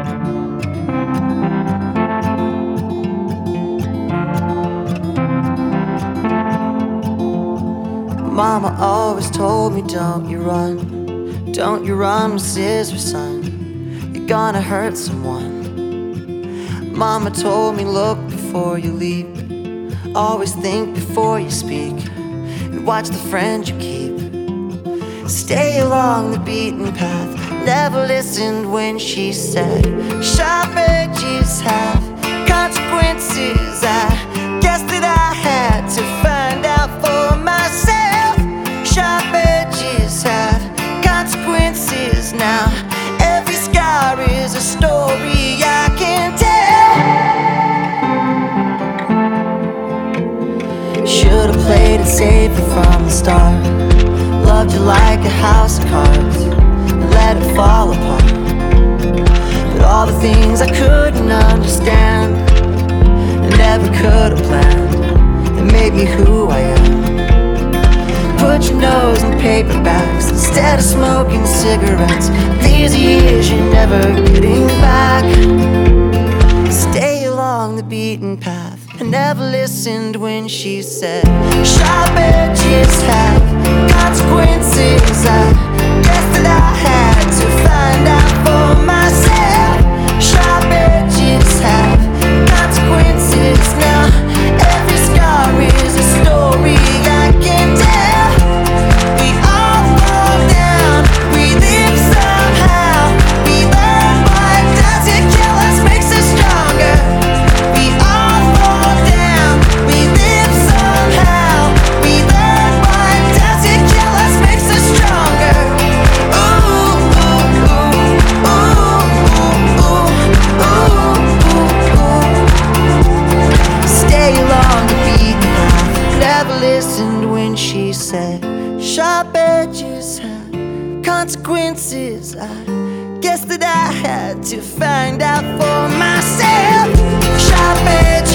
Mama always told me, don't you run with scissors, son, you're gonna hurt someone. Mama told me, look before you leap, always think before you speak, and watch the friend you keep. Stay along the beaten path, never listened when she said sharp edges have consequences. I guess that I had to find out for myself. Sharp edges have consequences now. Every scar is a story I can tell. Should've played it safer from the start. Loved you like a house of cards and let it fall apart. But all the things I couldn't understand and never could have planned that made me who I am. Put your nose in paperbacks instead of smoking cigarettes. These years you're never getting back. Stay along the beaten path. I never listened when she said sharp edges have consequences. I guess that I had to find out for myself. Sharp edges have consequences now. Every scar is a story I can tell. We all fall down, we live somehow. We learn, what does it kill us makes us stronger. We all fall down, we live somehow. We learn, what does it kill us makes us stronger. Ooh, ooh, ooh, ooh, ooh, ooh, ooh. Stay along the beaten path. Never listened when she said sharp edges have consequences. I guess that I had to find out for myself. Sharp edges